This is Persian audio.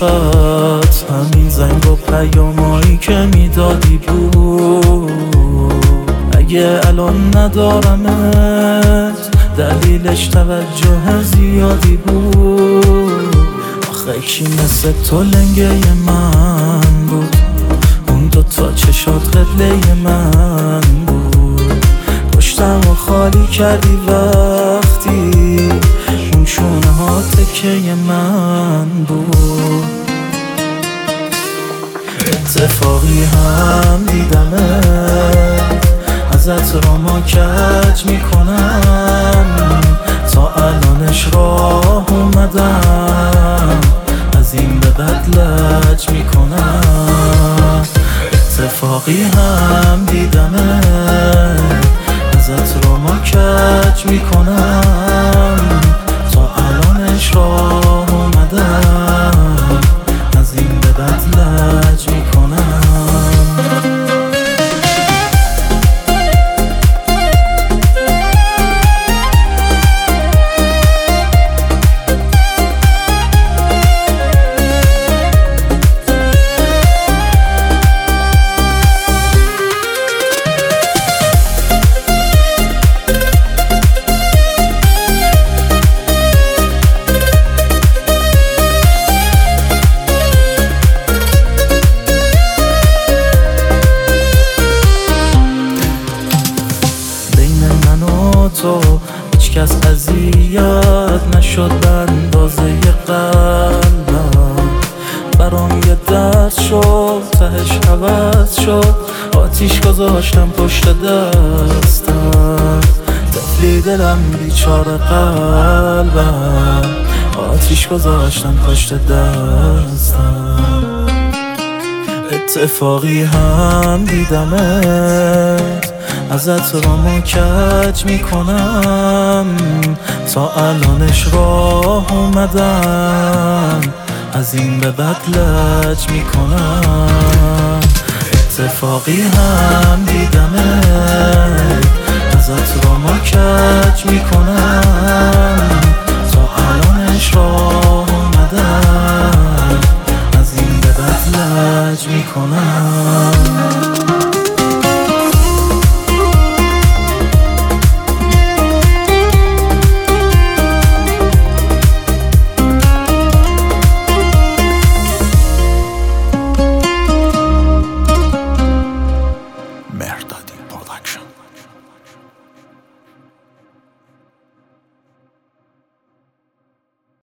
فقط همین زنگ و پیامایی که میدادی بود. اگه الان ندارمت دلیلش توجه زیادی بود. آخه کی مثل تو لنگه من بود، اون دوتا چشات قبله من بود. پشتم و خالی کردی وقتی اون شونه ها تکه من بود. اتفاقی هم دیدمت ازت را ما کج میکنم، تا الانش راه اومدم از این به بعد لج میکنم. اتفاقی هم دیدمت ازت را ما کج میکنم، تا الانش راه اومدم از این به بعد لج میکنم. تو هیچ کس اذیت نشد به اندازه قلبم. برام یه درد شد تهش عوض شد، آتیش گذاشتم پشت دستم. طفلی دلم بیچاره قلبم، آتیش گذاشتم پشت دستم. اتفاقی هم دیدمت ازت را ما کج میکنم، تا الانش راه اومدم از این به بعد لج میکنم. اتفاقی هم دیدمت ازت را ما کج میکنم، تا الانش راه اومدم از این به بعد لج میکنم.